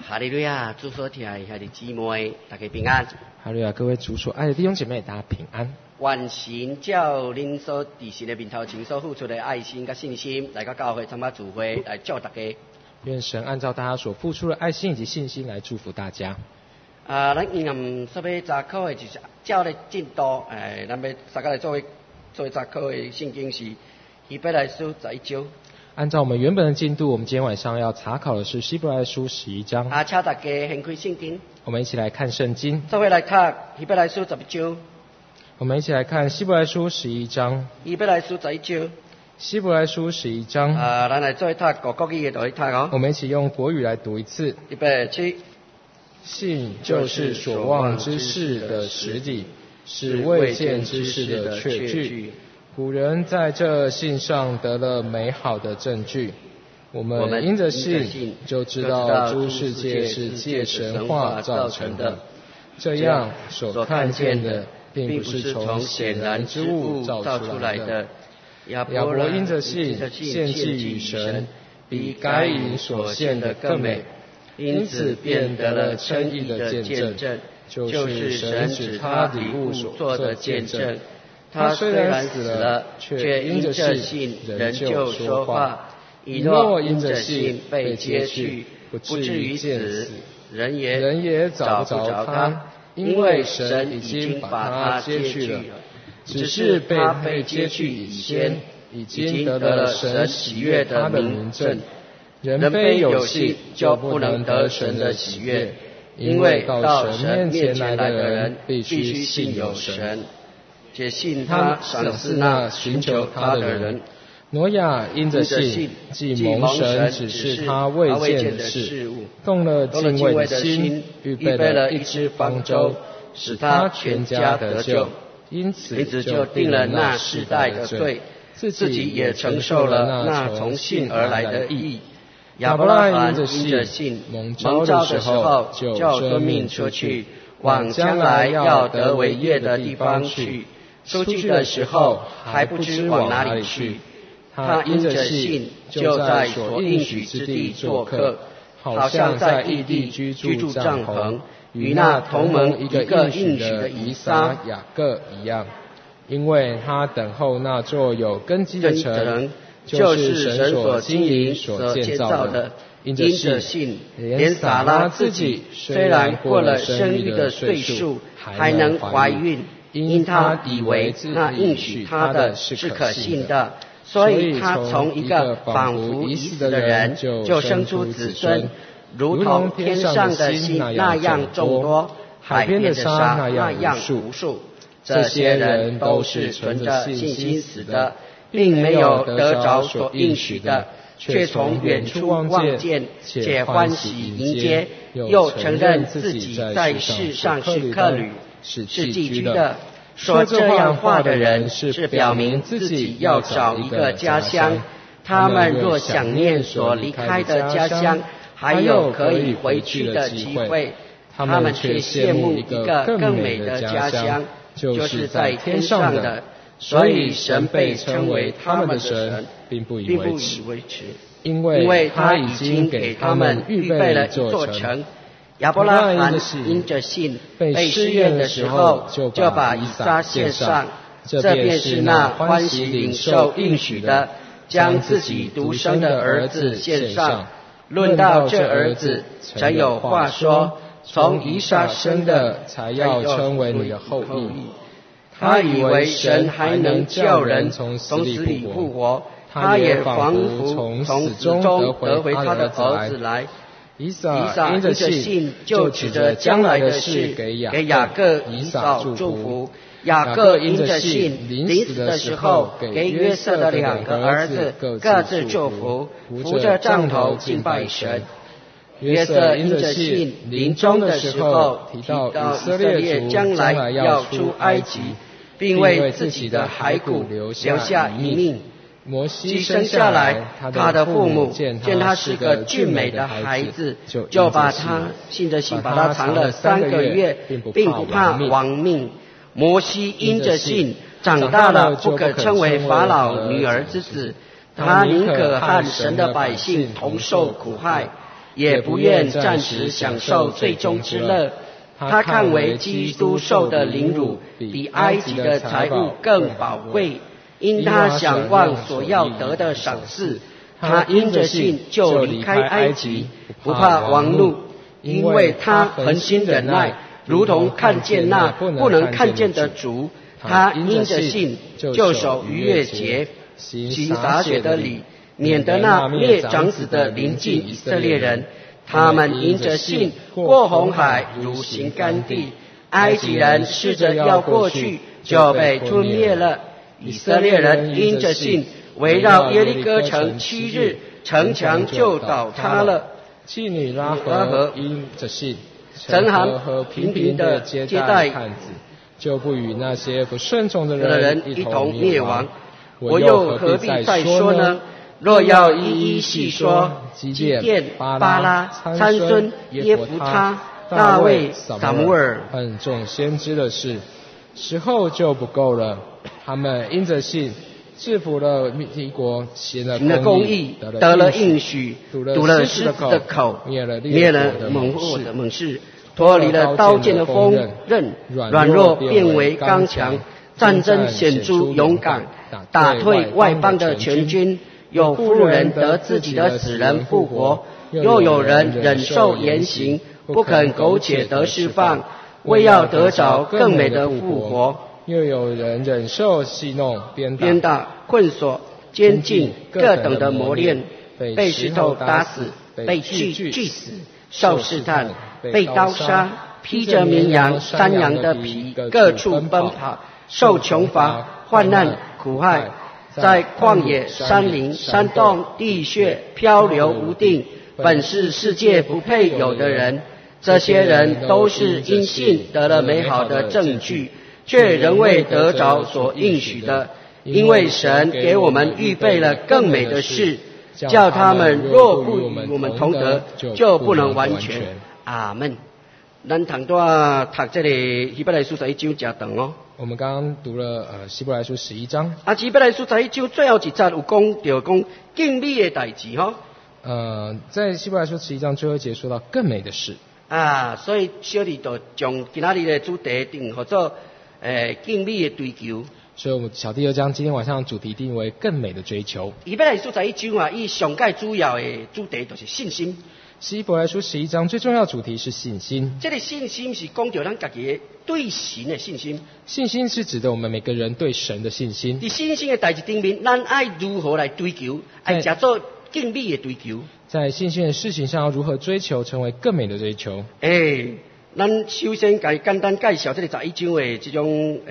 哈利路亚！主所听的兄弟姊妹，大家平安。 哈利路亚！各位主所爱的弟兄姐妹，大家平安。 愿神照恁所伫神的面头前所付出的爱心甲信心，来到教会参加聚会，来祝大家。 愿神按照大家所付出的爱心以及信心来祝福大家。 咱今日说要查考的就是照咧进度，咱要大家来做查考的圣经是希伯来书11章。 按照我们原本的进度，我们今天晚上要查考的是希伯来书11章。 请大家掀开圣经， 我们一起来看圣经。 做伙来读希伯来书11章。 我们一起来看希伯来书11章。 希伯来书11章。 希伯来书11章。 咱来做读国语的来读哦。 我们一起用国语来读一次。 预备起。 信就是所望之事的实底，是未见之事的确据。古人在这信上得了美好的证据。我们因着信就知道诸世界是借神话造成的，这样所看见的并不是从显然之物造出来的。亚伯因着信献祭与神，比该隐所献的更美，因此便得了称义的见证，就是神指他礼物所做的见证。他虽然死了，却因着信仍旧说话。以诺因着信被接去，不至于死，人也找不着他，因为神已经把他接去了。只是被接去以先，已经得了神喜悦的名证。人非有信，就不能得神的喜悦，因为到神面前来的人必须信有神，且信他赏赐那寻求他的人。挪亚因着信，既蒙神指示他未见的事，动了敬畏的心，预备了一只方舟，使他全家得救。因此就定了那世代的罪，自己也承受了那从信而来的义。亚伯拉罕因着信，蒙召的时候就遵命出去，往将来要得为业的地方去。出去的时候还不知往哪里去。他因着信，就在所应许之地做客，好像在异地居住帐篷，与那同盟一个应许的以撒、雅各一样。因为他等候那座有根基的城，就是神所经营、所建造的。因着信，连撒拉自己虽然过了生育的岁数，还能怀孕，因他以为那应许他的是可信的。所以他从一个仿佛已死的人就生出子孙，如同天上的星那样众多，海边的沙那样无数。这些人都是存着信心死的，并没有得着所应许的，却从远处望见，且欢喜迎接，又承认自己在世上是客旅，是寄居的。说这样话的人是表明自己要找一个家乡，他们若想念所离开的家乡，还有可以回去的机会，他们却羡慕一个更美的家乡，就是在天上的。所以神被称为他们的神，并不以为耻，因为他已经给他们预备了一座城。亚伯拉罕因着信被试验的时候，就把以撒献上，这便是那欢喜领受应许的，将自己独生的儿子献上。论到这儿子，曾有话说，从以撒生的才要称为你的后裔。他以为神还能叫人从死里复活，他也仿佛从死中得回他的儿子来。以撒因着信，就指着将来的事给雅各、以扫祝福。雅各因着信，临死的时候给约瑟的2个儿子各自祝福，扶着杖头敬拜神。约瑟因着信，临终的时候提到以色列将来要出埃及，并为自己的骸骨留下一命。摩西生下来，他的父母见他是个俊美的孩子，就把他信着信把他藏了3个月，并不怕亡命。摩西因着信长大了，不可称为法老女儿之子，他宁可和神的百姓同受苦害， 也不愿暂时享受最终之乐。他看为基督受的凌辱比埃及的财物更宝贵，因他想望所要得的赏赐，他因着信就离开埃及，不怕王怒，因为他恒心忍耐，如同看见那不能看见的主。他因着信就守逾越节，行洒血的礼，免得那灭长子的临近以色列人。他们因着信过红海，如行干地。埃及人试着要过去，就被吞灭了。以色列人因着信围绕耶利哥城7日，城墙就倒塌了。 妓女拉合因着信， 陈行和频频的接待探子，就不与那些不顺从的人一同灭亡。我又何必再说呢？若要一一细说，基甸、巴拉、参孙、耶弗他、大卫、撒母耳和众先知的事，时候就不够了。他们因着信制服了敌国，行了公义， 得了应许，堵了狮子的口， 灭了猛火的猛士，脱离了刀剑的锋刃，软弱变为刚强，战争显出勇敢，打退外邦的全军。有妇人得自己的死人复活，又有人忍受严刑，不肯苟且得释放，为要得着更美的复活。 又有人忍受戏弄、 鞭打、困锁、监禁各等的磨练，被石头打死，被锯死，受试探，被刀杀，披着绵羊、山羊的皮，各处奔跑，受穷乏、患难、苦害。在旷野、山林、山洞、地穴漂流无定，本是世界不配有的人。这些人都是因信得了美好的证据，却仍未得着所应许的，因为神给我们预备了更美的事，叫他们若不与我们同得，就不能完全。阿们。咱堂段读这个希伯来书11章真长哦。 我们刚刚读了希伯来书11章。 希伯来书11章最后一节有讲到讲敬美的代志吼。 在希伯来书11章最后一节说到更美的事。 所以小弟就将今仔日的主题定叫做敬美的追求。 所以我们小弟就将今天晚上的主题定为更美的追求。 希伯来书11章伊上界主要的主题就是信心。 希伯来书11章最重要的主题是信心。 这个信心是讲到咱家己的对神的信心。 信心是指的我们每个人对神的信心。 在信心的代志顶面，咱爱如何来追求，爱叫做敬美的追求。在信心的事情上，要如何追求，成为更美的追求？ 咱首先简单介绍这个11章的这种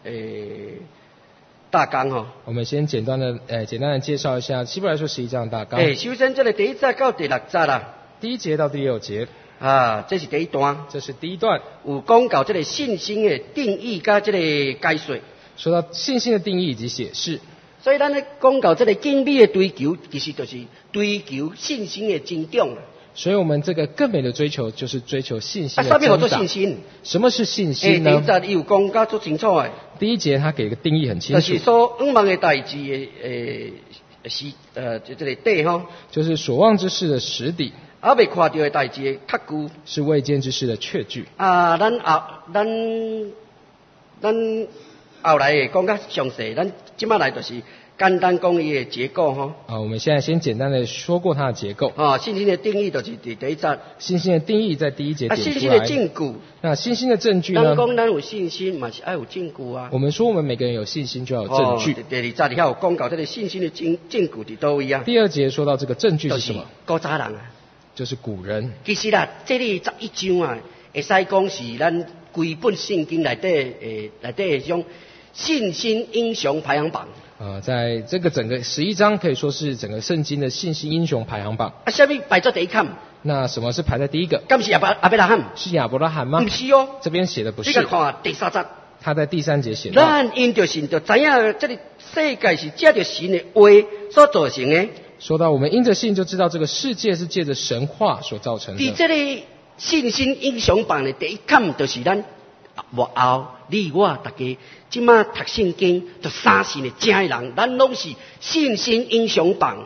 大纲哈。 我们先简单的介绍一下希伯来书11章的大纲。 首先这个第1节到第6节啦。 第1节到第6节这是第一段。 这是第一段， 有讲到这个信心的定义加这个解说。 说到信心的定义以及解释。 所以咱咧讲到这个敬美的追求，其实就是追求信心的增长。 所以我们这个更美的追求就是追求信心的增长。 什么叫做信心？ 什么是信心呢？ 第1节有讲得足清楚的。 第1节他给个定义很清楚。 就是所仰望的代志的这个底吼。就是所望之事的实底。 未看到的代志的确据， 是未见之事的确据。 咱后来会讲较详细，咱即摆来就是简单讲伊的结构吼。 我们现在先简单的说过它的结构。 信心的定义就是第1节。 信心的定义在第1节点出来。 信心的证据。 那信心的证据呢？ 讲咱有信心，嘛是爱有证据啊。 我们说我们每个人有信心就要有证据。 第2节里有讲到这个信心的证据伫倒位啊。 第2节说到这个证据是什么？ 古早人啊。 就是古人。 其实啦，这里11章会使讲是咱规本圣经内底的种信心英雄排行榜。 在这个整个11章可以说是整个圣经的信心英雄排行榜。 什么排在第一坎？ 那什么是排在第一个？ 敢是亚伯拉罕？ 是亚伯拉罕吗？ 不是哦， 这边写的不是。 你看第3节。 他在第3节写道： 咱因着信就知影，这个世界是借着神的话所造成的。 说到我们因着信就知道这个世界是借着神话所造成的。 在这个信心英雄榜的第一坎，就是咱幕后你我大家即马读圣经就3世的正的人，咱拢是信心英雄榜。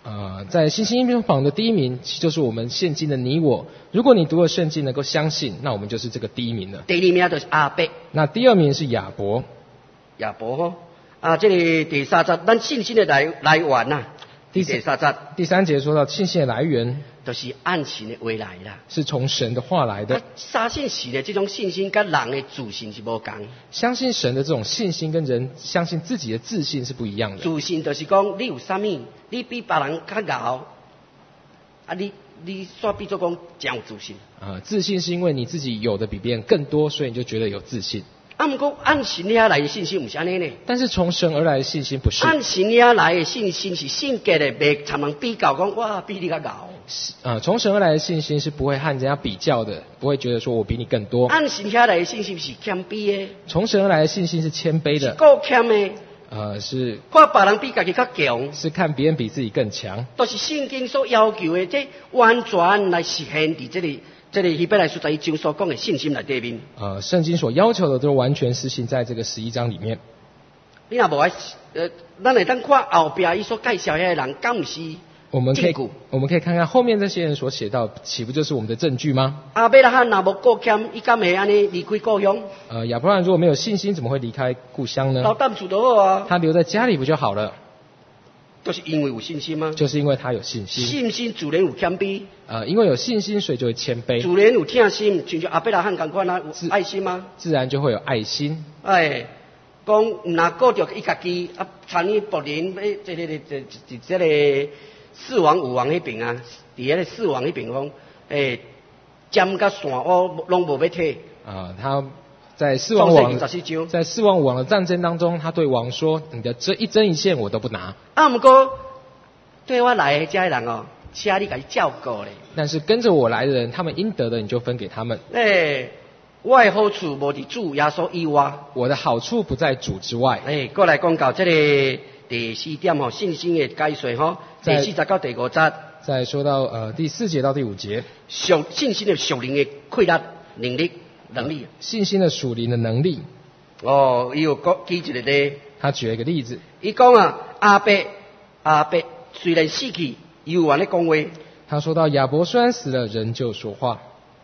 在信心英雄榜的第一名，其实就是我们现今的你我。如果你读了圣经能够相信，那我们就是这个第一名了。 第二名就是亚伯。 那第二名是亚伯。 亚伯吼，这个第三节，咱信心的来源呐。第三节， 第3节说到信心的来源， 就是按神的话来啦， 是从神的话来的。 相信神的这种信心，跟人的自信是无同。 相信神的这种信心，跟人相信自己的自信是不一样的。 自信就是讲你有啥物，你比别人较牛，你煞比做讲真有自信。 自信是因为你自己有的比别人更多，所以你就觉得有自信。 不过按神遐来的信心不是安尼呢。 但是从神而来的信心不是。 按神遐来的信心是性格的，袂参人比较讲哇比你较牛。 从神而来的信心是不会和人家比较的，不会觉得说我比你更多。 按神遐来的信心是谦卑的。从神而来的信心是谦卑的。 是够谦的。 是看别人比家己较强， 是看别人比自己更强。 都是圣经所要求的，这完全来实现伫这个希伯来书11章所讲的信心内底面。 圣经所要求的都完全实行在这个11章里面。 你若无爱，咱会当看后边伊所介绍遐人，敢不是？我们可以看看后面这些人所写到，岂不就是我们的证据吗？ 亚伯拉罕若无顾谦，伊敢会安尼离开故乡？ 亚伯拉罕如果没有信心，怎么会离开故乡呢？ 留淡厝就好啊。 他留在家里不就好了？ 就是因为有信心吗？ 就是因为他有信心。 信心自然有谦卑。 因为有信心，所以就会谦卑。 自然有疼心，像亚伯拉罕同款啊，有爱心吗？ 自然就会有爱心。 讲唔拿顾着伊家己参与别人，这个四王五王迄边啊，伫迄个四王迄边讲，占甲线乌拢无要退。 他在四王五王的战争当中，他对王说：“你的这一针一线我都不拿。” 不过对我来的这些人哦，请你家己照顾咧。但是跟着我来的人，他们应得的你就分给他们。 我的好处无伫主耶稣以外， 我的好处不在主之外。 过来讲到这个第4点吼，信心的解说吼，第4节到第5节。 再说到第4节到第5节， 信心的属灵的溃烂能力。 信心的属灵的能力。 伊有举一个例， 他举了一个例子。 伊讲亚伯虽然死去，有完咧讲话。 他说到亚伯虽然死了，仍旧说话。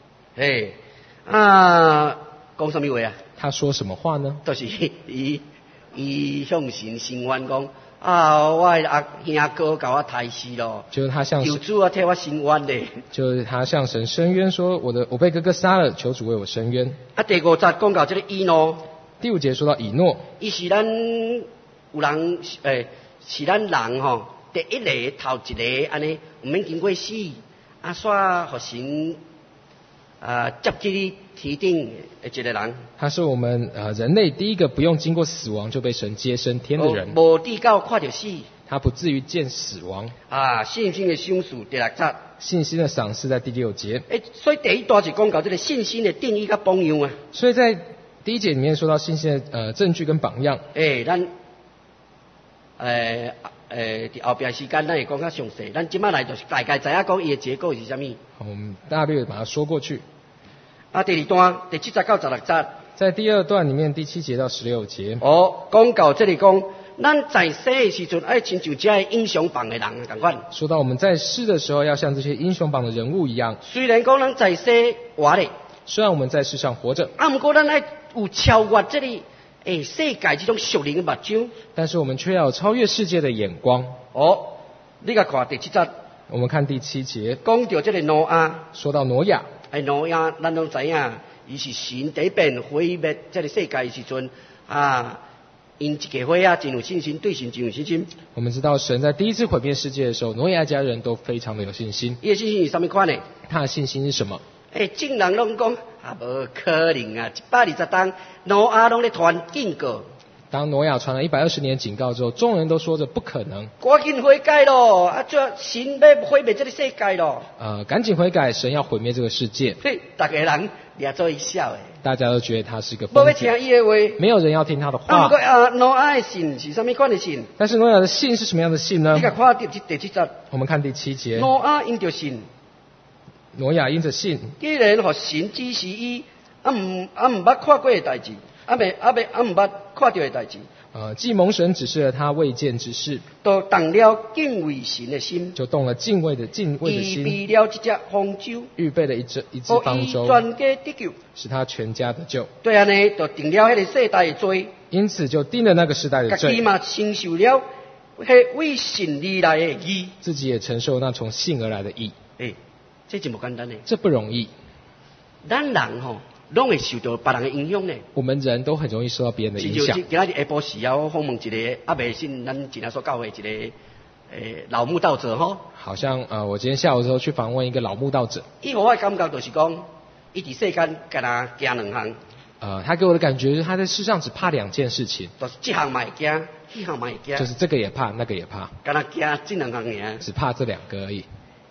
讲什么话啊？ 他说什么话呢？ 就是伊向神申冤讲我的兄哥甲我杀死咯， 就是他向求主替我申冤咧。 就是他向神申冤说，我被哥哥杀了，求主为我申冤。 第5节讲到这个以诺。 第5节说到以诺， 伊是咱有人是咱人吼，第一个头一个安尼，唔免经过死，煞互神接去天顶的一个人。 他是我们人类第一个不用经过死亡就被神接升天的人。 无地到看到死， 他不至于见死亡。 信心的赏赐第6节。 信心的赏赐在第6节。 所以第一段是讲到这个信心的定义甲榜样啊。 所以在第1节里面说到信心的证据跟榜样。 咱伫后边时间咱会讲较详细，咱即摆来就是大概知影讲伊的结构是啥物。 我们大略把它说过去。 第2段第7节到16节。 在第2段里面第7节到16节。 讲到这里讲，咱在世的时阵爱亲像这英雄榜的人同款。 说到我们在世的时候，要像这些英雄榜的人物一样。 虽然讲咱在世活咧， 虽然我们在世上活着， 不过咱爱有超越这里世界这种属灵的目睭， 但是我们却要有超越世界的眼光。 你甲看第7节。 我们看第7节， 讲到这个挪亚。 说到挪亚。 挪亚咱都知影，伊是神第一遍毁灭这个世界的时阵因一家伙真有信心，对神真有信心。 我们知道神在第一次毁灭世界的时候，挪亚家人都非常的有信心。 伊的信心是什么款呢？ 他的信心是什么？ 众人拢讲无可能啊！120天，挪亚拢咧传警告。 当挪亚传了120年警告之后，众人都说着不可能。 赶紧悔改咯！神要毁灭这个世界咯！ 赶紧悔改，神要毁灭这个世界。 大家人掠做一笑诶。 大家都觉得他是个疯子。 无要听伊的话。 没有人要听他的话。 不过挪亚的信是什么款的信？ 但是挪亚的信是什么样的信呢？ 你看第7节。 我们看第7节。 挪亚因着信。 挪亚因着信。 既然互神指示伊，唔捌看过的代志。唔捌看到的代志。 既蒙神指示了他未见之事， 就动了敬畏神的心， 就动了敬畏的心， 预备了一只方舟， 预备了一只方舟， 全家得救， 使他全家得救。 对安尼，就定了迄个世代的罪， 因此就定了那个世代的罪， 家己嘛承受了迄为信而来的义， 自己也承受那从信而来的义。 这真不简单呢。 这不容易。 咱人吼，拢会受到别人的影响呢。 我们人都很容易受到别人的影响。 今仔日下晡时啊，我访问一个阿伯信，咱今仔所教会一个老慕道者吼。 好像我今天下午的时候去访问一个老慕道者。 伊互我的感觉就是讲，伊伫世间干那惊两项。 他给我的感觉是他在世上只怕2件事情， 就是这项嘛会惊，那项嘛会惊。 就是这个也怕，那个也怕。 干那惊这两项尔。 只怕这2个而已。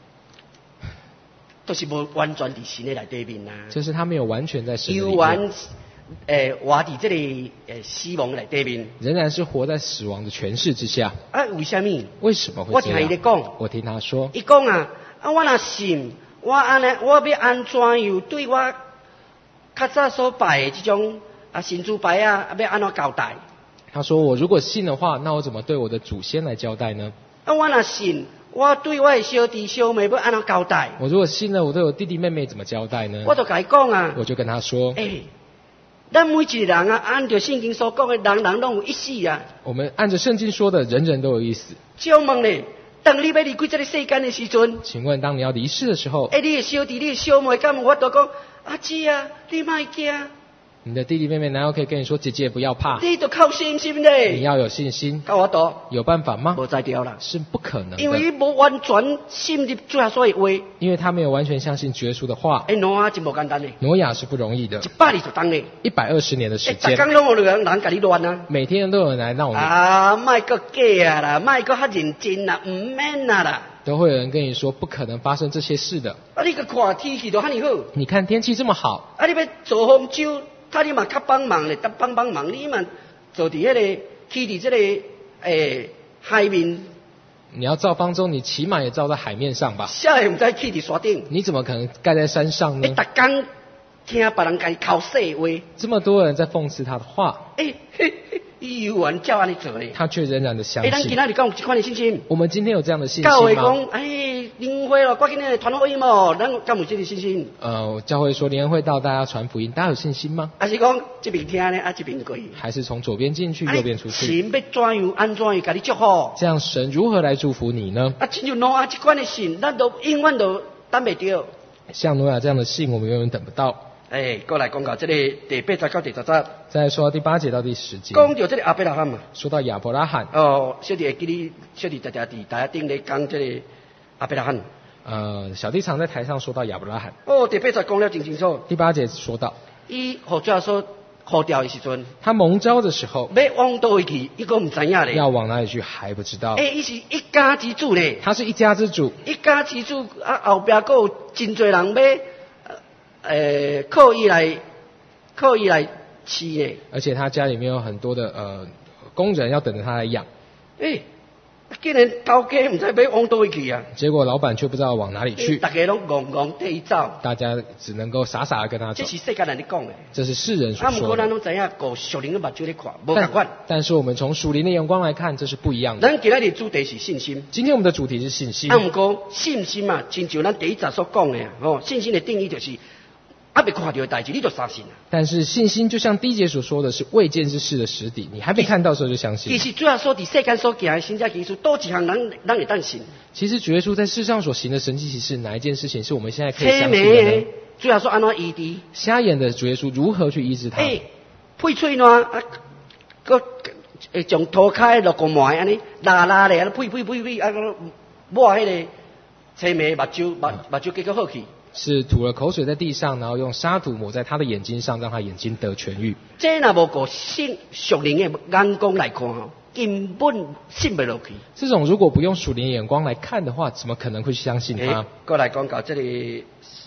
都是无完全伫神的内底面啊。 就是他没有完全在神的里面。 有完活伫这个死亡的内底面。 仍然是活在死亡的权势之下。 为什么？ 为什么会这样？ 我听伊咧讲。 我听他说。 伊讲我若信，我要安怎样对我较早所拜的这种神主牌要安怎交代？ 他说我如果信的话，那我怎么对我的祖先来交代呢？ 我若信，我对我的小弟小妹要安怎交代？ 我如果信了，我对我弟弟妹妹怎么交代呢？ 我就甲伊讲我就跟他说， 咱每一个人按照圣经所讲的，人人拢有一死啊。 我们按照圣经说的，人人都有一死。 请问呢，当你要离开这个世间的时阵， 请问当你要离世的时候， 你的小弟、你的小妹，敢有法度讲阿姊啊，你莫惊。 你的弟弟妹妹难道可以跟你说姐姐不要怕？ 你就靠信心嘞。 你要有信心。 靠我度有办法吗？ 无在掉啦， 是不可能的。 因为你无完全信入主耶稣的话。 因为他没有完全相信主耶稣的话。 挪亚真无简单嘞。 挪亚是不容易的。 120年嘞。 120年的时间。 每天拢有人甲你乱啊。 每天都有人来闹你。 莫搁假啊啦，莫搁较认真啦，唔免啦。 都会有人跟你说不可能发生这些事的。 你个看天气都遐尼好。 你看天气这么好。 你要做方舟。你嘛较帮忙咧，帮忙，你嘛坐伫迄个起伫这个海面。 你要造方舟，你起码也造在海面上吧？ 啥会唔知起伫山顶？ 你怎么可能盖在山上呢？ 逐天听别人甲你口说话。 这么多人在讽刺他的话。 伊有缘照安尼做咧。 他却仍然的相信。 咱今仔日讲有这款的信心。 我们今天有这样的信心吗？ 教会讲，联欢会咯，赶紧来传福音哦，咱敢有这个信心？ 教会说联欢会到大家传福音，大家有信心吗？ 还是讲这边听呢，这边过去？ 还是从左边进去，右边出去？ 神要安怎样，甲你祝福？ 这样神如何来祝福你呢？ 亲像挪亚这款的信，咱都永远都等袂到。 像挪亚这样的信，我们永远等不到。 过来讲到这个第8节到第10节。 再说到第8节到第10节。 讲到这个亚伯拉罕嘛。 说到亚伯拉罕。 小弟会记你，小弟在台顶咧讲这个亚伯拉罕。 小弟常在台上说到亚伯拉罕。 第8节讲了真清楚。 第8节说到， 伊互主耶稣呼召的时阵， 他蒙召的时候， 要往倒位去，伊个唔知影咧。 要往哪里去还不知道。 伊是一家之主咧。 他是一家之主。 一家之主后边还有真侪人要靠伊来饲咧。 而且他家里面有很多的工人要等着他来养。 竟然头家唔知要往倒位去啊！ 结果老板却不知道往哪里去。 大家拢戆戆替伊走。 大家只能够傻傻的跟他走。 这是世间人咧讲的。 这是世人所说的。 不过咱拢知影，过属灵的目睭咧看，无同款。 但是我们从属灵的眼光来看，这是不一样的。 咱今日的主题是信心。 今天我们的主题是信心。 不过信心啊，亲像咱第1节所讲的信心的定义就是。未看到的代志，你就相信了。 但是信心就像第1节所说的是未见之事的实底，你还没看到的时候就相信。 其实主要说伫世间所行的神迹奇事，多一项人会当信。 其实主耶稣在世上所行的神迹奇事，哪一件事情是我们现在可以相信的呢？ 主要说安怎医治？ 瞎眼的主耶稣如何去医治他？ 配喙烂个将脱开落个糜安尼拉咧，配，抹迄个青眉目睭结果好去。 是吐了口水在地上，然后用沙土抹在他的眼睛上，让他眼睛得痊愈。 这若无个属灵的眼光来看根本信不落去。 这种如果不用属灵眼光来看的话，怎么可能会相信他？ 过来讲到这里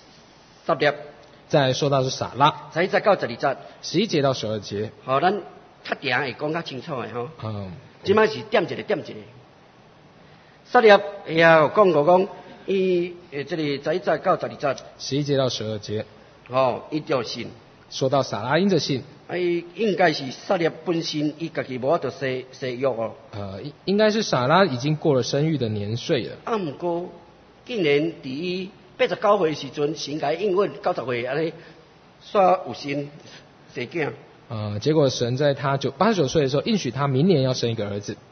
10节。 再说到是撒拉。 11节到12节。 11节到12节。 咱较定会讲较清楚的即摆是点一个。10节也有讲过讲。这里11节到12节。 11节到12节。 伊就信。 说到撒拉因着信。 应该是撒拉本身伊家己无法度生育哦。 应该是撒拉已经过了生育的年岁了。 毋过竟然伫伊89岁时阵，神甲伊应允90岁安尼煞有生囝。 结果神在他89岁的时候应许他明年要生一个儿子。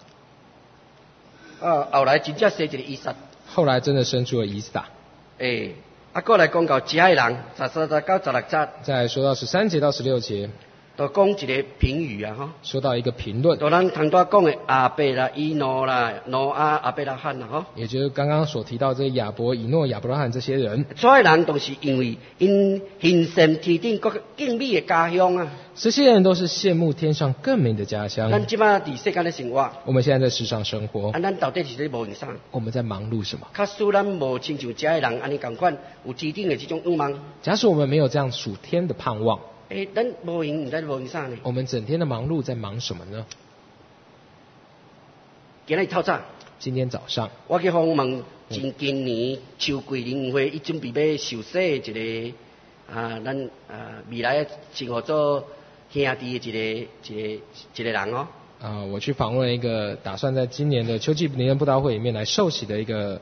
后来真正生一个以撒。 后来真的生出了以撒。 过来讲到遮的人，13到16节。 再说到13节到16节。 就讲一个评语啊，吼。 说到一个评论。 就咱通多讲的亚伯啦、以诺啦、挪亚、亚伯拉罕啦，吼。 也就是刚刚所提到这亚伯、以诺、亚伯拉罕这些人。 所有人都是因为因欣羡天顶各更美的家乡啊。 这些人都是羡慕天上更美的家乡。 咱即马伫世间的生活。 我们现在在世上生活。 咱到底是咧无用啥？ 我们在忙碌什么？ 假使咱无亲像遮的人安尼共款，有天顶的这种愿望。 假使我们没有这样属天的盼望。 咱无用，唔知无用啥呢？ 我们整天的忙碌在忙什么呢？ 今日透早。 今天早上。 我去访问今年秋季联会，伊准备要受洗一个咱未来生活做兄弟的一个人哦。 我去访问一个打算在今年的秋季联人布道会里面来受洗的一个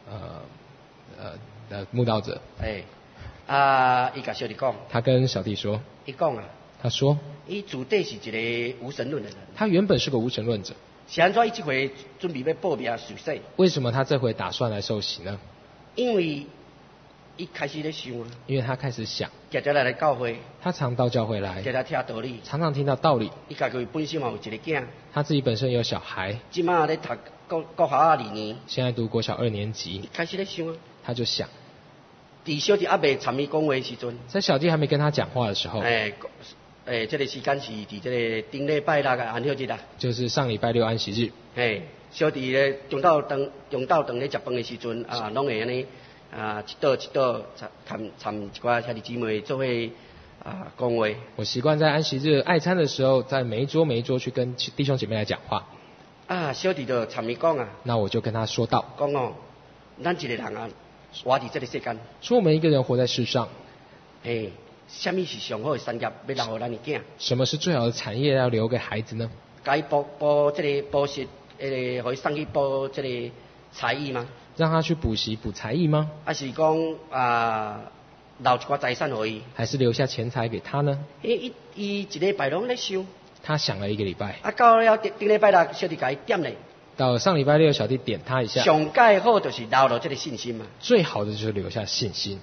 慕道者。 伊甲小弟讲。 他跟小弟说。 伊讲啊。 他说。 伊自底是一个无神论的人。 他原本是个无神论者。 是安怎伊这回准备要报名受洗？ 为什么他这回打算来受洗呢？ 因为伊开始咧想啊。 因为他开始想。 常常来教会。 他常到教会来。 常常听道理。 常常听到道理。 伊家己本身嘛有一个囝。 他自己本身有小孩。 即马咧读国校2年。 现在读国小2年级。 开始咧想啊。 他就想。 伫小弟还未参与讲话的时阵。 在小弟还没跟他讲话的时候。 这个时间是伫这个顶礼拜六的安息日啊。就是上礼拜6安息日。 小弟咧中昼顿咧食饭的时阵拢会安尼一道参一寡兄弟姊妹做伙讲话。 我习惯在安息日爱餐的时候，在每一桌去跟弟兄姐妹来讲话。 小弟就参与讲啊。 那我就跟他说道。 讲哦，咱一个人啊，活伫这个世间。 说我们一个人活在世上。 什么是上好的产业要留给咱的囝？ 什么是最好的产业要留给孩子呢？ 该补这个补习，可以送去补这个才艺吗？ 让他去补习补才艺吗？ 还是讲留一寡财产给伊？ 还是留下钱财给他呢？ 伊一礼拜拢咧想。 他想了1个礼拜。 到了顶礼拜六，小弟甲伊点咧。 到上礼拜6，小弟点他一下。 上介好就是留了这个信心嘛。 最好的就是留下信心。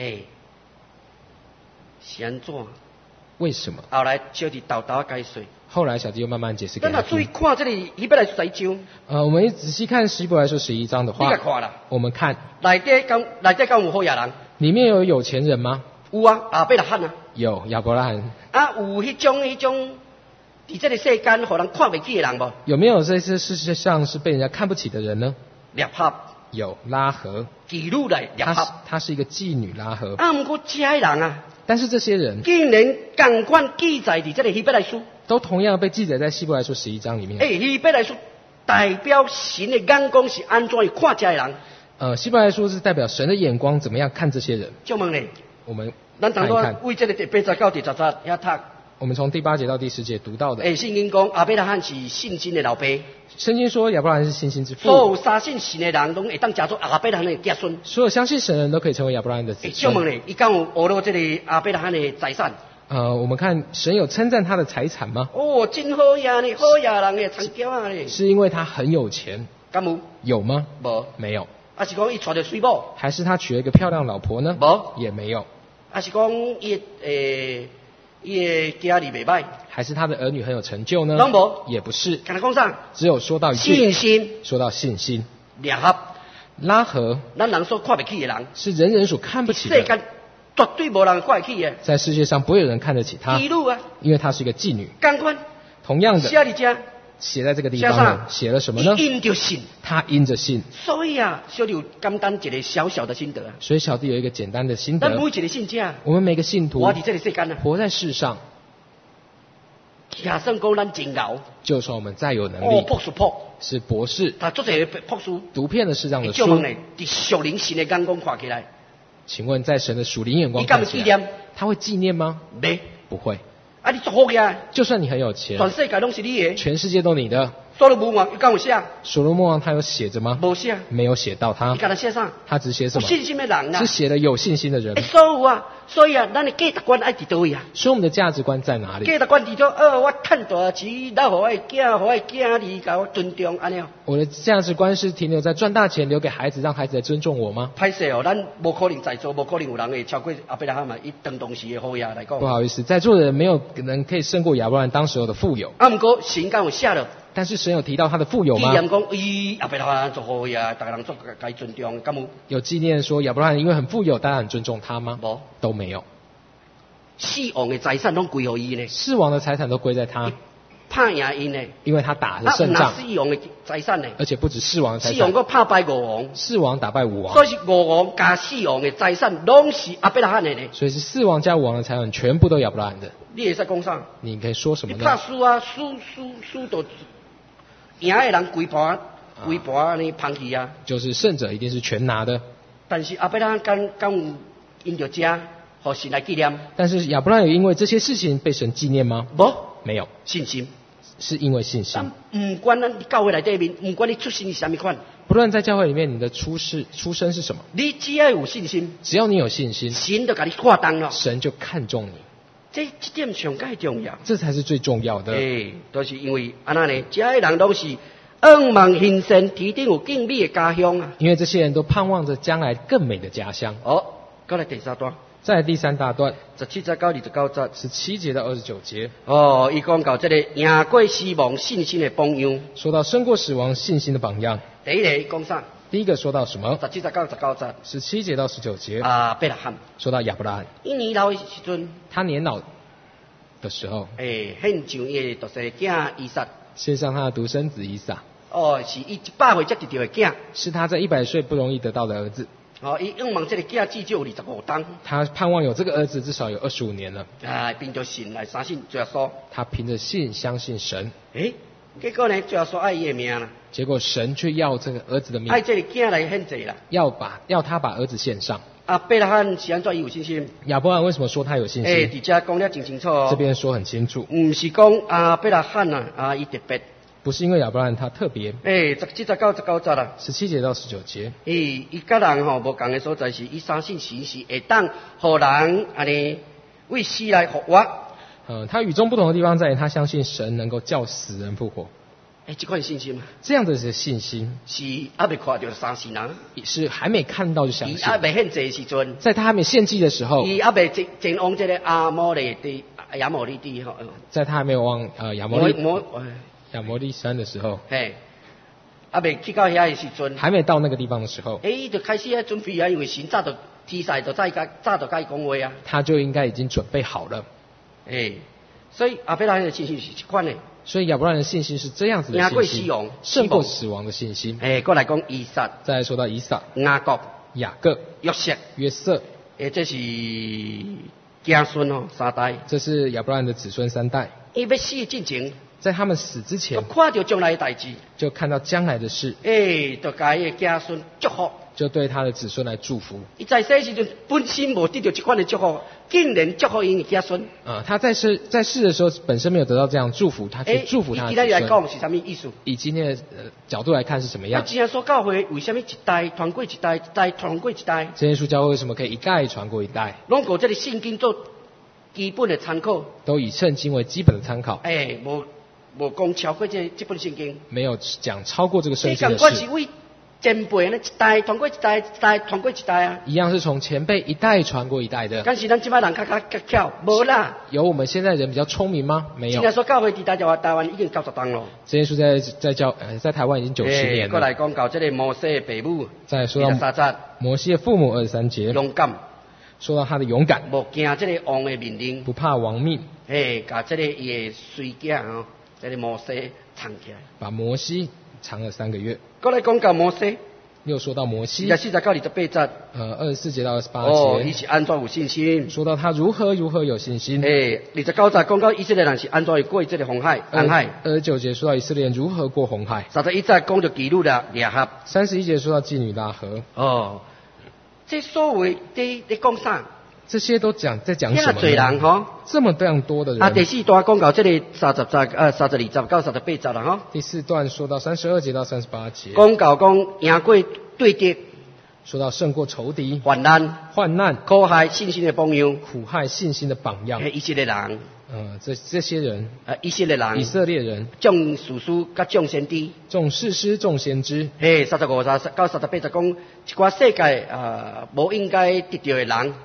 是安怎？ 为什么？ 后来小弟豆解说。 后来小弟又慢慢解释给他听。 咱注意看这里希伯来书11章。 我们仔细看希伯来书11章的话。 你看啦。 我们看。 内底有好亚人。 里面有钱人吗？ 有啊，亚伯拉罕啊。 有亚伯拉罕。 有迄种，伫这个世间互人看不起的人无？ 有没有这些世界上是被人家看不起的人呢？ 拉合。 有拉合。 妓女来拉合。 她是一个妓女拉合。 不过这些人啊。 但是这些人竟然同款记载伫这个希伯来书， 都同样被记载在希伯来书11章里面。 希伯来书代表神的眼光是安怎去看这些人？ 希伯来书是代表神的眼光怎么样看这些人？ 就问你， 我们咱当作为这个第8节到第10节遐读。 我们从第8节到第10节读到的。 圣经讲亚伯拉罕是信心的老爸。 圣经说亚伯拉罕是信心之父。 所有相信神的人拢会当叫做亚伯拉罕的子孙。 所有相信神的人都可以成为亚伯拉罕的子孙。 就问你，伊敢有学到这个亚伯拉罕的财产？ 我们看神有称赞他的财产吗？ 真好呀呢，好呀人的长条啊呢。是因为他很有钱。 敢有？ 有吗？ 无， 没有。 是讲伊娶着水某？ 还是他娶了一个漂亮老婆呢？ 无， 也没有。 是讲伊的家里袂歹？ 还是他的儿女很有成就呢？ 拢无， 也不是。 敢讲啥？ 只有说到一句信心。 说到信心。 拉合。咱人所看不起的人。 是人人所看不起的。 世间绝对无人看得起的。 在世界上不会有人看得起他。 妓女啊。 因为她是一个妓女。 同款。 同样的。 写伫这。 写在这个地方呢，写了什么呢？ 因着信。 他因着信。 所以啊，小弟有简单一个小小的心得啊。 所以小弟有一个简单的心得。 咱每一个信者。 我们每个信徒。 活在这个世间啊。 活在世上。 也算讲咱真牛。 就算我们再有能力。是博士。 他做这个博士。 读遍了世上的书。 就问你，伫属灵神的眼光看起来。 请问在神的属灵眼光看起来，他会纪念吗？ 没， 不会。 啊，你做好嘅， 就算你很有钱， 全世界拢是你嘅。 全世界都你的。 所罗门王有讲有写， 所罗门王他有写着吗？ 无写。 没有写到他你。甲他写啥？ 他只写什么？ 有信心的人啦。 是写了有信心的人。 所有啊，所以啊，咱的价值观爱伫倒位啊？ 所以我们的价值观在哪里？ 价值观伫咗，我趁大钱，留互我的囝，互我的囝儿甲我尊重安尼哦。 我的价值观是停留在赚大钱留给孩子，让孩子来尊重我吗？ 歹势哦，咱无可能在座，无可能有人会超过亚伯拉罕嘛，以当时的好爷来讲。 不好意思，在座的人没有人可以胜过亚伯兰当时候的富有。 啊，毋过神敢有写了？ 但是神有提到他的富有吗？ 纪念讲，亚伯拉罕做好爷，大家人做该尊重，敢有？ 有纪念说亚伯拉罕因为很富有，大家很尊重他吗？ 无， 都没有。 四王的财产拢归互伊呢。 四王的财产都归在他， 拍赢因呢。 因为他打了胜仗。 四王的财产呢？ 而且不止四王的财产。 四王佫拍败五王。 四王打败五王。 所以是五王加四王的财产拢是亚伯拉罕的呢。 所以是四王加五王的财产全部都亚伯拉罕的。 你会使讲啥？ 你可以说什么呢？ 你拍输啊，输到赢的人规盘安尼捧去啊。 就是胜者一定是全拿的。 但是亚伯拉罕敢有因着这，互神来纪念？ 但是亚伯拉罕有因为这些事情被神纪念吗？ 无， 没有。 信心。 是因为信心。 唔管咱教会内底面，唔管你出身是什么款， 不论在教会里面你的出身是什么， 你只要有信心， 只要你有信心， 神就给你看重了。 神就看重你。 这点上介重要。 这才是最重要的。 都是因为安那呢，这些人都是仰望新生，天顶有更美的家乡啊。 因为这些人都盼望着将来更美的家乡。 再来第三段。 再来第三大段 ，17节到29节 ，17节到29节。 伊讲到这个赢过死亡信心的榜样。 说到胜过死亡信心的榜样。 第一个讲啥？ 第一个说到什么 ？17节到19节。 17节到19节。 亚伯拉罕。 说到亚伯拉罕。 伊年老的时阵。 他年老的时候。 献上伊的独生囝以撒。 献上他的独生子以撒。 是伊100岁才得到的囝。 是他在100岁不容易得到的儿子。 伊仰望这个囝至少有25冬。 他盼望有这个儿子至少有25年了。 凭着信来相信主耶稣。 他凭着信相信神。 结果呢，主耶稣爱伊的命啦。结果神却要这个儿子的命。 爱这个囝来献祭啦。 要他把儿子献上。 亚伯拉罕是安怎有信心？ 亚伯拉罕为什么说他有信心？ 伫这讲得真清楚。 这边说很清楚。 唔是讲亚伯拉罕伊特别。 不是因为亚伯拉罕他特别。 17节到19节啦。 17节到19节。 伊甲人无共的所在是，伊相信神是会当互人安尼为死来复活。 他与众不同的地方在于，他相信神能够叫死人复活。 这款信心嘛。 这样子的信心是还没看到相信人。 是还没看到就相信。 伊还没献祭的时阵。 在他还没献祭的时候。 伊还没前往这个亚摩利地吼。 在他还没有往亚摩利山的时候， 还没去到遐的时阵， 还没到那个地方的时候， 伊就开始要准备啊，因为神早就天使就早就甲伊讲话啊， 他就应该已经准备好了。 所以亚伯拉罕的信心是这款的。 所以亚伯拉罕的信心是这样子的信心，胜过死亡的信心。 过来讲以撒， 再来说到以撒、 雅各、 约瑟， 这是子孙3代。 这是亚伯拉罕的子孙3代。 伊要死之前。 在他们死之前， 看到将来的代志， 就看到将来的事， 就甲伊的子孙祝福， 就对他的子孙来祝福。 伊在世时阵本身无得到这款的祝福，竟然祝福因的子孙。 他在世的时候本身没有得到这样祝福，他去祝福他的子孙。 以今天来讲是什么意思？ 以今天的角度来看是什么样？ 这样说教会为什么一代传过一代，一代传过一代？ 真耶稣教会为什么可以一代传过一代？ 拢有这个圣经做基本的参考， 都以圣经为基本的参考。 无讲超过这本圣经， 没有讲超过这个圣经的事。 是为前辈呢一代传过一代，一代传过一代啊。 一样是从前辈一代传过一代的。 但是咱这摆人较巧，无啦。 有我们现在人比较聪明吗？没有。 现在说教会伫台湾已经90档了。 真耶稣在台湾已经90年了。 过来讲到这个摩西的父母， 再说到摩西的父母23节。 勇敢。 说到他的勇敢， 无惊这个王的命令， 不怕王命。 把这个伊的随囝这个摩西藏起来， 把摩西藏了3个月。 过来讲到摩西， 又说到摩西 ，24节到28节 ，24节到28节， 伊是安怎有信心？ 说到他如何有信心。 29节讲到以色列人是安怎过这个红海，红海。 29节说到以色列人如何过红海。 31节讲到妓女啦，亚哈。 31节说到妓女拉合。 这所谓在讲啥？ 这些都在讲什么多人吼， 这么非常多的人。 啊，第四段讲到这个32节到38节啦吼。 第4段说到32节到38节， 讲到赢过对敌， 说到胜过仇敌、 患难、苦害信心的榜样， 苦害信心的榜样。 以色列人， 这些人， 以色列人，众士师甲众先知， 众士师、众先知。 35到38节讲一寡世界无应该得到的人。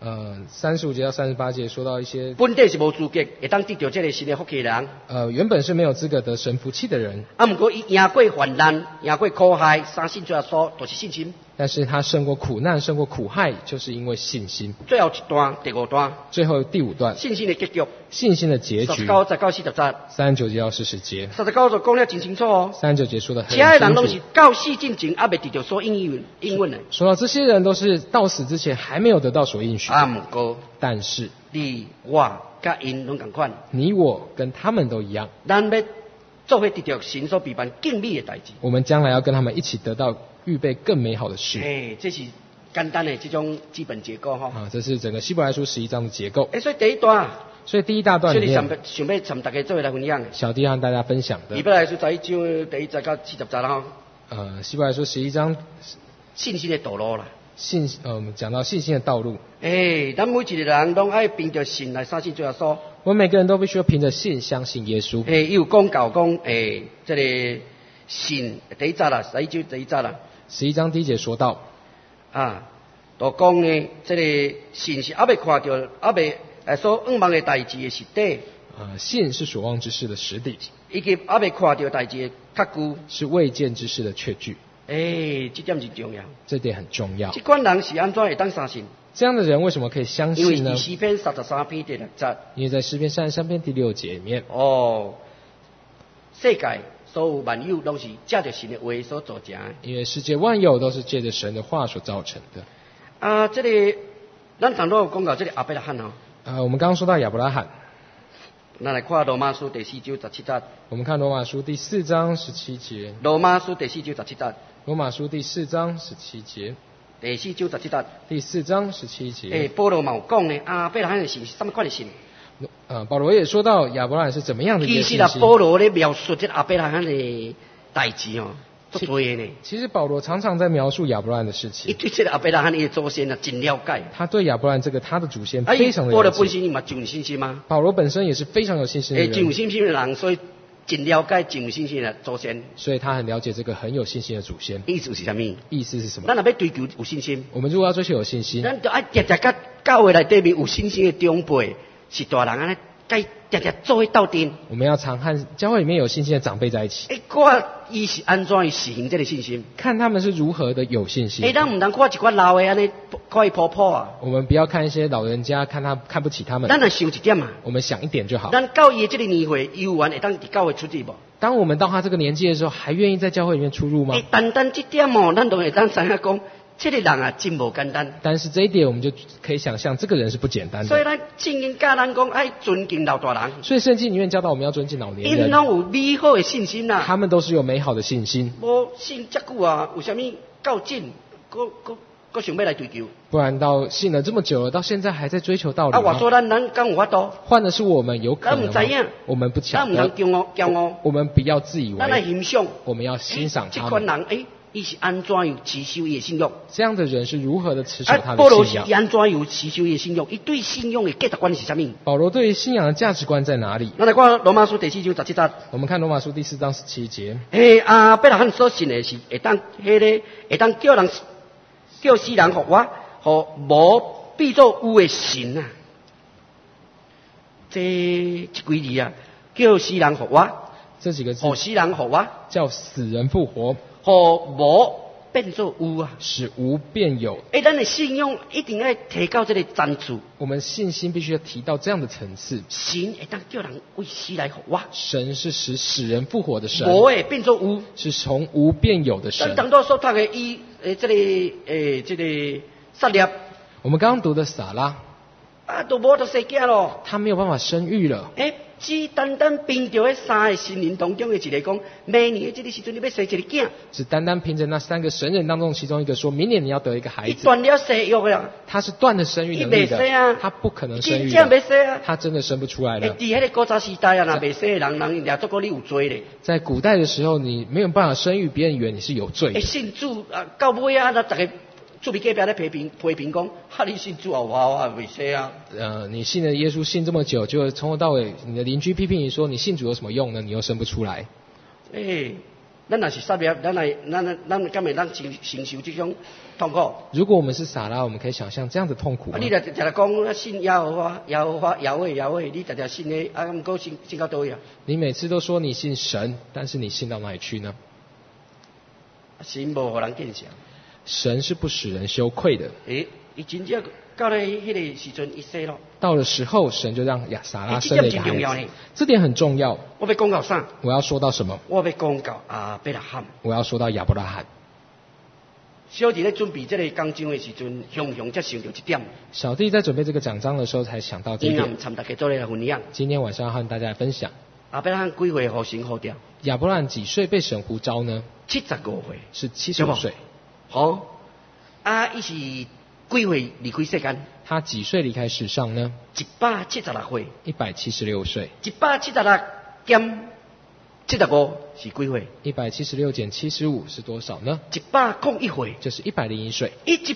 35节到38节说到一些本地是无资格会当得到这个神的福气的人， 原本是没有资格得神福气的人， 不过伊赢过患难，赢过苦害，三信最后说都是信心。 但是他胜过苦难，胜过苦害，就是因为信心。 最后一段第5段， 最后第5段， 信心的结局， 信心的结局。 39到40节 ，39节到40节 ，39就讲了真清楚哦。 39节说的很清楚。 其他人都是到死之前还没得到所应允的。 说到这些人都是到死之前还没有得到所应许。 不过， 但是你我甲因拢同款， 你我跟他们都一样。 咱要做伙得到神所备办更美的代志。 我们将来要跟他们一起得到预备更美好的事。 这是简单的这种基本结构哈。 这是整个希伯来书11章的结构。 所以第一段， 所以第一大段里面， 想要参大家做来分享。 小弟和大家分享的。 希伯来书11章第1节到40节啦。 希伯来书11章， 信心的道路啦。 讲到信心的道路。 咱每一个人都爱凭着信来相信最后说。 我们每个人都必须要凭着信相信耶稣。 有讲到讲，这个信第1节啦，11章第1节啦。 11章第1节说到， 就讲呢，这个信是还未看到，还未所仰望的代志的实底。 信是所望之事的实底， 以及还未看到代志的确据， 是未见之事的确据。 这点是重要， 这点很重要。 这款人是安怎会当相信？ 这样的人为什么可以相信呢？ 因为诗篇33篇第6节， 因为在诗篇33篇第6节里面， 世界所有万有都是借着神的话所造成的。 因为世界万有都是借着神的话所造成的。 这个咱常都有讲到这个亚伯拉罕哦。 我们刚刚说到亚伯拉罕。 咱来看罗马书第4章17节。 我们看罗马书第4章17节。 罗马书第4章17节。 罗马书第4章17节。 第4章17节。 第4章17节。 保罗嘛有讲呢，亚伯拉罕的信是什么款的信？ 保罗也说到亚伯拉罕是怎么样的一个信心。 其实保罗咧描述这亚伯拉罕的代志哦，足多的呢。 其实保罗常常在描述亚伯拉罕的事情。 他对这个亚伯拉罕的祖先啊，真了解。 他对亚伯拉罕他的祖先非常的了解。 保罗本身嘛就有信心吗？ 保罗本身也是非常有信心的人。 有信心的人，所以真了解真有信心的祖先。 所以他很了解这个很有信心的祖先。 意思是什么？ 意思是什么？ 咱若要追求有信心， 我们如果要追求有信心， 咱就要常常甲教会内底面有信心的长辈是大人安尼。该常常做伙斗阵。我们要常和教会里面有信心的长辈在一起。 看伊是安怎去实行这个信心？ 看他们是如何的有信心。 咱唔通看一寡老的安尼，看伊婆婆啊。 我们不要看一些老人家，看不起他们。 咱来想一点嘛。 我们想一点就好。 咱到伊的这个年岁，有缘会当伫教会出入无？ 当我们到他这个年纪的时候，还愿意在教会里面出入吗？ 单单这点哦，咱都会当知影讲。这个人啊，真无简单。 但是这一点，我们就可以想象，这个人是不简单的。 所以咱圣经教咱讲，爱尊敬老大人。 所以圣经里面教导我们要尊敬老年人。 因拢有美好的信心呐。 他们都是有美好的信心。 无信这久啊，有啥物较紧，佫想要来追求。 不然到信了这么久了，到现在还在追求道理。 话说咱敢有法度？ 换的是我们有可能吗？ 咱唔知影， 我们不晓得。 咱唔通骄傲。 我们不要自以为。 咱来欣赏。 我们要欣赏他们。 这款人伊是安怎样持守伊的信仰？ 这样的人是如何的持守他的信仰？ 保罗是安怎样持守伊的信仰？伊对信仰的价值观是什么？ 保罗对信仰的价值观在哪里？ 咱来看罗马书第4章17节。 我们看罗马书第4章17节。 亚伯拉罕所信的是会当叫世人复活，和无变作有的神啊！这几字啊，叫世人复活。 这几个字， 使人复活， 叫死人复活， 和无变作有啊， 使无变有。 咱的信仰一定要提高这个层次。 我们信心必须要提到这样的层次。 神会当叫人为死来复活， 神是使死人复活的神， 无会变作有， 是从无变有的神。 咱当初所读的这个撒列， 我们刚刚读的撒拉， 啊，都无得生囝咯。 他没有办法生育了。 只单单凭着迄3个神人当中的一个讲，明年的这个时阵你要生一个囝。 只单单凭着那3个神人当中其中一个说，明年你要得一个孩子。 断了生育啦。他是断了生育能力的。他不可能生育的。 真生啊。 他真的生不出来了。 伫迄个古早时代啊，若未生的人掠做过你有罪咧。 在古代的时候，你没有办法生育，别人以为你是有罪的。 信主啊，到尾啊，那大家。做比隔壁咧批评讲，你信主啊，未生啊。 你信了耶稣信这么久，就从头到尾，你的邻居批评你说你信主有什么用呢？你又生不出来。 咱若是撒拉，咱敢会承受这种痛苦？ 如果我们是撒拉，我们可以想象这样的痛苦。 你常常讲信耶和华，你常常信的，不过信到倒位啊？ 你每次都说你信神，但是你信到哪里去呢？ 神无互人见笑。 神是不使人羞愧的。 伊真正到了迄个时阵，伊生咯。到了时候，神就让撒拉生了一个孩子。这点很重要。 我要讲到啥？ 我要说到什么？ 我要讲到亚伯拉罕。我要说到亚伯拉罕。 小弟在准备这个讲章的时阵，才想到这点。 小弟在准备这个讲章的时候，才想到这一点。 今天晚上要和大家分享。 亚伯拉罕几岁互神呼召？ 亚伯拉罕几岁被神呼召呢 ？75岁。 是75岁。 伊是几岁离开世间？ 他几岁离开世上呢 ？176岁。 176岁。 176减75是几岁 ？176减75是多少呢 ？101岁。 就是101岁。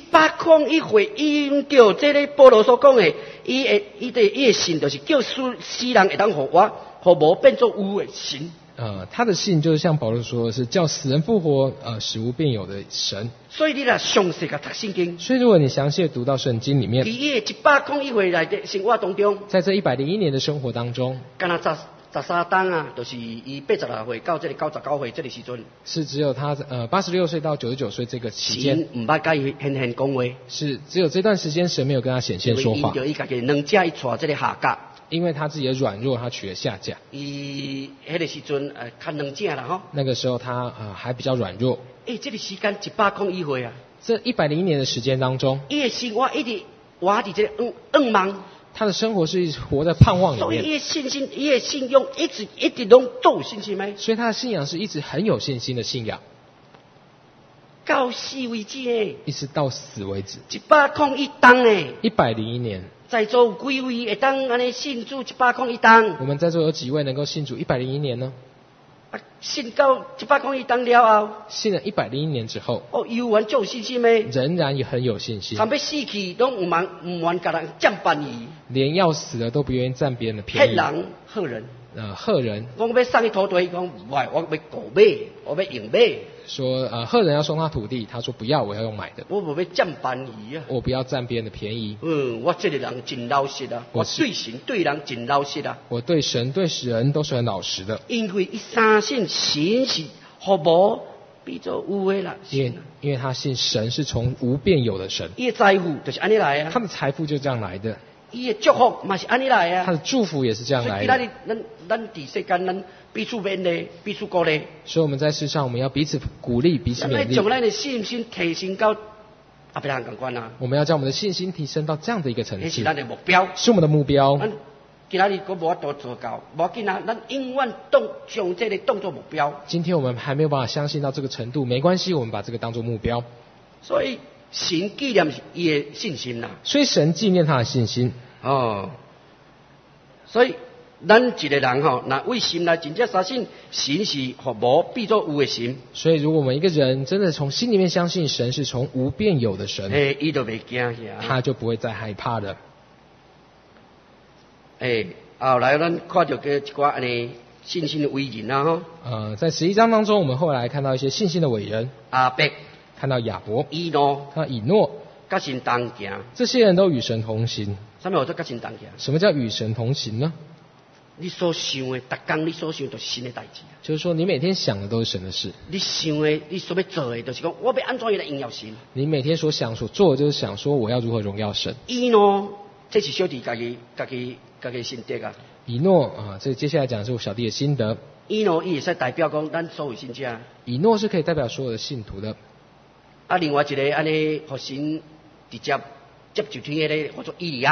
101岁，因着这个保罗所讲的，伊的信就是叫死人会当互活，互无变作有的神。 他的信就是像保罗说的是叫死人复活，使无变有的神。 所以你若详细个读圣经， 所以如果你详细的读到圣经里面， 伫101岁内的生活当中， 在这101年的生活当中， 干那13冬啊，就是伊86岁到这个99岁这个时阵， 是只有他86岁到99岁这个期间， 神唔捌甲伊显讲话， 是只有这段时间神没有跟他显现说话， 因着伊家己两者一带这个下甲。 因为他自己的软弱，他娶了下嫁。 伊迄个时阵较两正啦吼。 那个时候他还比较软弱。 这个时间101岁啊。 这101年的时间当中， 伊的生活一直活伫这个噩梦。 他的生活是一直活在盼望里面。 所以伊的信心，伊的信用一直拢都有信心咩？ 所以他的信仰是一直很有信心的信仰。 到死为止诶。 一直到死为止。 101冬诶。 101年。 在座有几位会当安尼信主101冬？ 我们在座有几位能够信主101年呢？ 信到101冬了后， 信了101年之后， 有完就有信心咩？ 仍然也很有信心。 差要死去，拢唔愿甲人占便宜， 连要死了都不愿意占别人的便宜。 赫人。 赫人。 我要送伊土地，讲我要购买，我要用买。 说赫人要送他土地，他说不要，我要用买的。 我不要占便宜啊！ 我不要占别人的便宜。 我这个人真老实啊！我对神对人真老实啊！ 我对神对人都是很老实的。 因为伊相信神是互无变作有的啦。 因为他信神是从无变有的神。 伊的财富就是安尼来啊！ 他的财富就这样来的。 伊的祝福嘛是安尼来啊！ 他的祝福也是这样来的。 所以咱伫世间，咱彼此勉励，彼此鼓励。 所以我们在世上，我们要彼此鼓励，彼此勉励。 将咱的信心提升到亚伯拉罕同款啊！ 我们要将我们的信心提升到这样的一个层次。 是咱的目标。 是我们的目标。 今仔日我无法度做到，无要紧啊！咱永远将这个当作目标。 今天我们还没有办法相信到这个程度，没关系，我们把这个当作目标。 所以神纪念伊的信心啦。 所以神纪念他的信心。 所以咱一个人吼，那为心来真正相信神是互无变作有的神。 所以如果我们一个人真的从心里面相信神是从无变有的神， 伊就袂惊他就不会再害怕了。 后来咱看到一寡安尼信心的伟人啊吼。 在11章当中，我们后来看到一些信心的伟人。 亚伯， 看到亚伯， 以诺， 看到以诺， 甲神同行。 这些人都与神同行。 什么叫做甲神同行？ 什么叫与神同行呢？ 你所想的，逐工你所想的都是神的代志。 就是说，你每天想的都是神的事。 你想的，你所要做的，就是讲，我要安怎来荣耀神。 你每天所想所做的，就是想说我要如何荣耀神。 以诺，这是小弟家己心得啊。 以诺这接下来讲是我小弟的心得。 以诺伊也是代表讲咱所有信者。 以诺是可以代表所有的信徒的。 另外一个安尼，互神直接接受天的咧，叫做以利亚。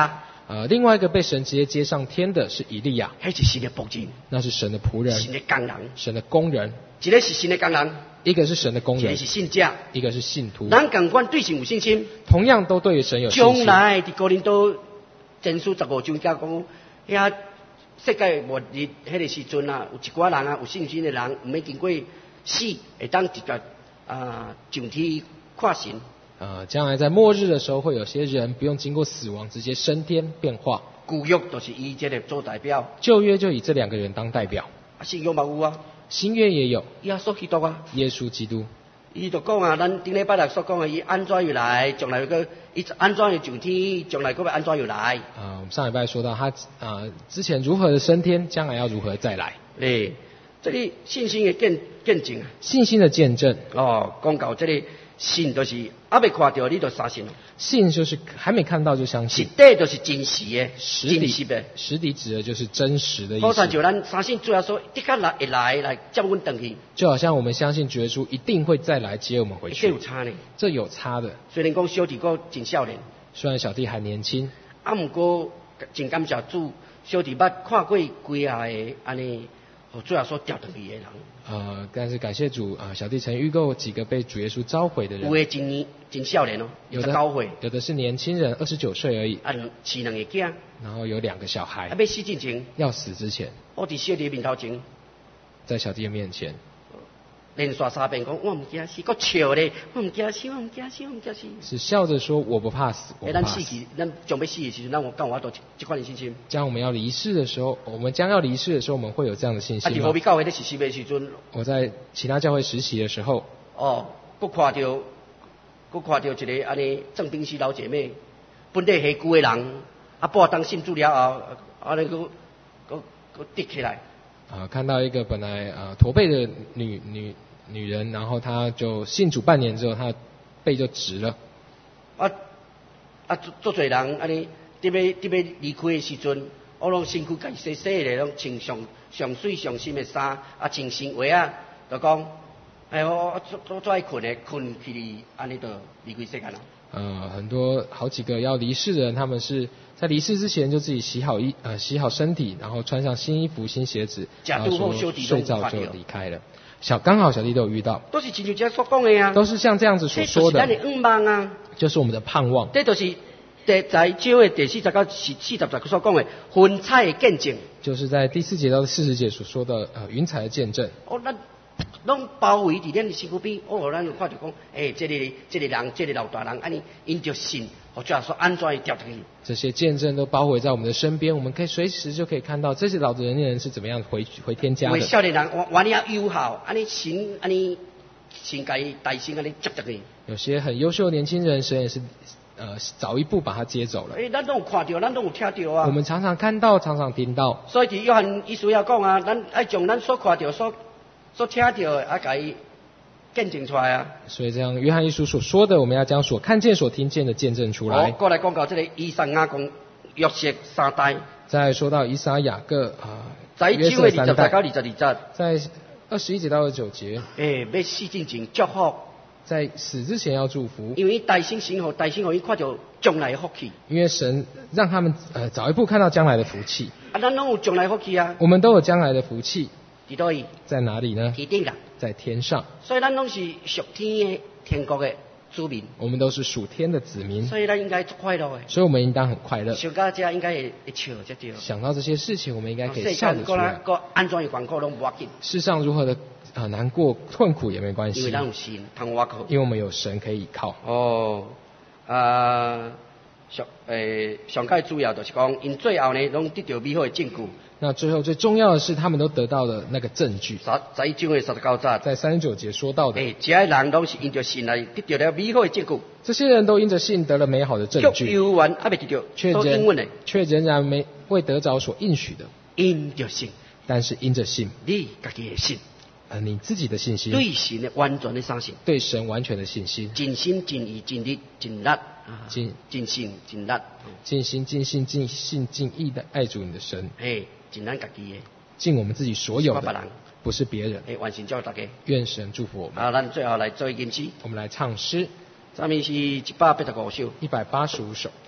另外一个被神直接接上天的是以利亚， 迄是神的仆人， 那是神的仆人， 神的工人， 神的工人， 一个是神的工人， 一个是神的工人， 一个是信者， 一个是信徒， 咱共款对神有信心， 同样都对于神有信将心。 来伫哥林多前书15章讲，遐世界末日迄个时阵啊，有一寡人啊，有信心的人，毋免经过死，会当直接上天看神。 将来在末日的时候，会有些人不用经过死亡，直接升天变化。 旧约就是以这个做代表， 旧约就以这两个人当代表， 新约嘛有啊， 新约也有耶稣基督啊， 耶稣基督。 伊就讲啊，咱顶礼拜六所讲的，伊安怎又来，将来伊安怎又上天，将来佫要安怎又来。 我们上礼拜说到他之前如何的升天，将来要如何再来。 这里信心的见证啊， 信心的见证。 讲到这里信就是还没看到，你就相信了。 信就是还没看到就相信。 实底就是真实的，真实的。 实底指的就是真实的意思。 好像就咱相信主耶稣的确会来接阮回去。就好像我们相信主耶稣一定会再来接我们回去。 这有差呢。 这有差的。 虽然讲小弟哥真少年， 虽然小弟还年轻， 不过真感谢主，小弟捌看过几下的安尼。主耶稣调回去的人， 但是感谢主小弟曾遇过几个被主耶稣召回的人， 有的真少年哦，有的高回， 有的是年轻人，29岁而已， 饲两个囝， 然后有2个小孩， 要死之前， 要死之前， 我伫小弟面头前， 在小弟的面前， 连续3遍讲，我唔惊死，佫笑咧，我唔惊死，我唔惊死，我唔惊死， 是笑着说我不怕死，我不怕死。 咱准备死的时候，咱有法度这款的信心。 将我们要离世的时候，我们们会有这样的信心吗？ 伫无教会咧实习的时阵， 我在其他教会实习的时候， 佫看到一个安尼正兵师老姐妹，本地下久的人，半当信主了后，安尼佫跌起来。 看到一个本来驼背的女人，然后她就信主半年之后，她背就直了。 做侪人安尼，伫要离开的时阵，我拢身躯家洗洗咧，拢穿上水上新的衫，穿新鞋啊，就讲，我做爱困去安尼就离开世界了。 很多好几个要离世的人，他们是在离世之前就自己洗好身体，然后穿上新衣服、新鞋子，然后说睡觉就离开了。刚好小弟都有遇到， 都是亲像这所讲的啊， 都是像这样子所说的， 这就是咱的愿望啊， 就是我们的盼望。 这就是在旧约第40到40节所讲的云彩的见证， 就是在第4节到40节所说的云彩的见证。 咱拢包围伫咱的身躯边，咱就看到讲，这个人，这个老大人，安尼因着信，或者说安怎调出去。 这些见证都包围在我们的身边，我们可以随时就可以看到这些老的人是怎么样回天家的。 少年人玩了友好，安尼神安尼神家大神安尼接去。 有些很优秀的年轻人，神也是早一步把他接走了。 咱都有看到，咱都有听到啊。 我们常常看到，常常听到。 所以伫约翰医书要讲啊，咱爱将咱所看到、所听到的，甲伊见证出来啊。 所以这样，约翰一书所说的，我们要将所看见、所听见的见证出来。 过来讲到这个以赛亚讲约瑟3代。 再说到以赛亚各在9月20到22节， 在21节到29节。 要死之前祝福。 在死之前要祝福， 因为大兴神互伊看到将来的福气。因为神让他们早一步看到将来的福气。 咱拢有将来福气啊。 我们都有将来的福气。 伫倒位？ 在哪里呢？ 天顶啦。 在天上。 所以咱拢是属天的天国的子民。 我们都是属天的子民。 所以咱应该快乐的。 所以我们应当很快乐。 想到这应该会笑才对。 想到这些事情，我们应该可以笑得出来。 安怎的困苦拢无要紧。 世上如何的难过困苦也没关系， 因为咱有神通挖靠， 因为我们有神可以依靠。 上盖主要就是讲，因最后呢，拢得到美好的证据。 那最后最重要的是，他们都得到了那个证据。 在1章的39节， 在39节说到的， 这些人都是因着信来得到了美好的证据。 这些人都因着信得了美好的证据，却仍然没未得着所应许的。 因着信， 但是因着信， 你自己的信。 你自己的信心， 对神的完全的相信， 对神完全的信心， 尽心尽意尽力尽力尽心尽力， 尽心尽性尽性尽意的爱主你的神， 尽咱自己的， 尽我们自己所有的，不是别人。 完成叫大家， 愿神祝福我们。 咱最后来做一件事， 我们来唱诗， 咱们是185首， 185首。